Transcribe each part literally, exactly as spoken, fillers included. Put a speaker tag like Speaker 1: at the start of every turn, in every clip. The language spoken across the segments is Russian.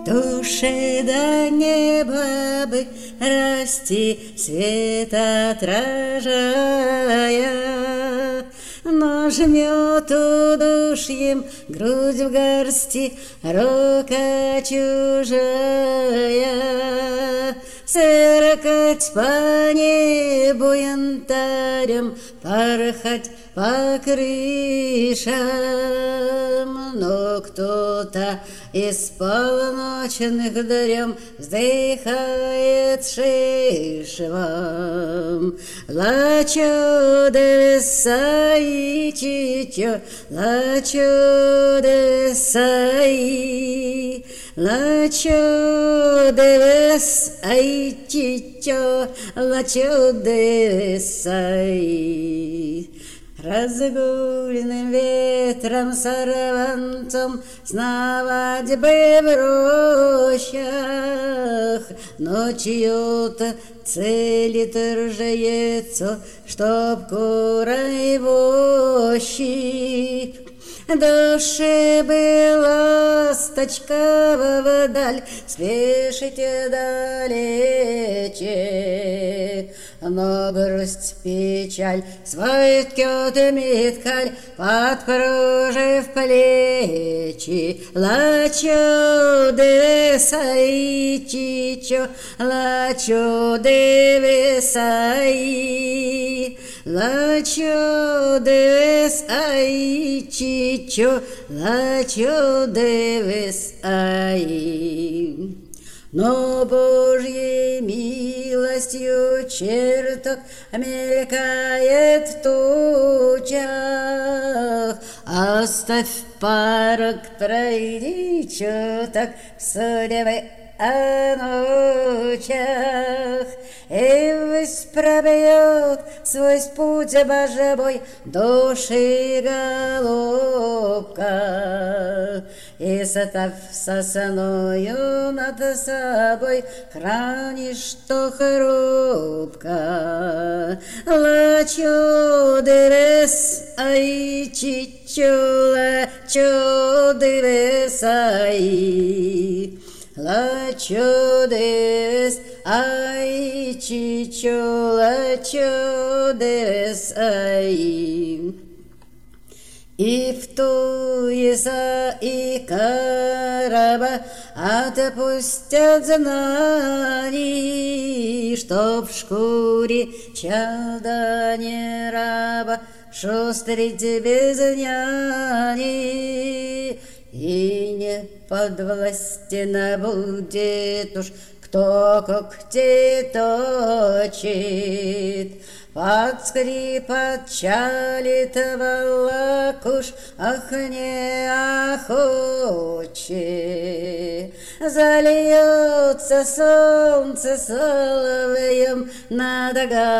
Speaker 1: Душе до неба бы расти, свет отражая, но жмет удушьем грудь в горсти рука чужая. Сверкать по небу янтарем, порхать по крышам, но кто-то из полночных дрем вздыхает шишвам. Лачо де саи чичо, лачо де саи, лачо де саи чичо, лачо де саи. Разгульным ветром сорванцом сновать бы в рощах, ночью-то целит ржаецо, чтоб курой вощи. Душе бы ласточка вдаль спешите далече, но грусть, печаль свой ткет меткаль, подпружив плечи. Лачо де саи чичо, лачо де саи, лачо де саи чичо, лачо де саи. Но Божьей милостью чертог мелькает в тучах. Оставь парок, пройди чуток судьбы о ночах, и ввысь пробьет свой путь божий души голубка, и став сосною над собой, хранишь, что хрупко. Лачо дерес ай чичо, лачо дерес ай, лачо дерес ай чичо, лачо дерес ай. И в ту еса и караба отпустят знаний, чтоб в шкуре чада не раба шустрить без няни. И не подвластен будет уж, кто когти точит. Под скрип отчалит волокуш, ах, не охоче. Зальется солнце соловьем над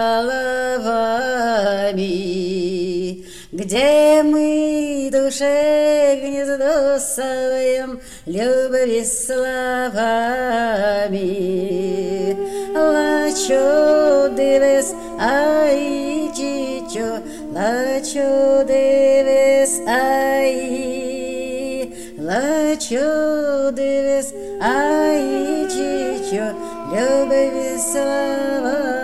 Speaker 1: головами, где мы душе гнездо совьем любви словами. Лачо дивес ай чичо, лачо дивес ай, лачо дивес ай чичо, любви словами.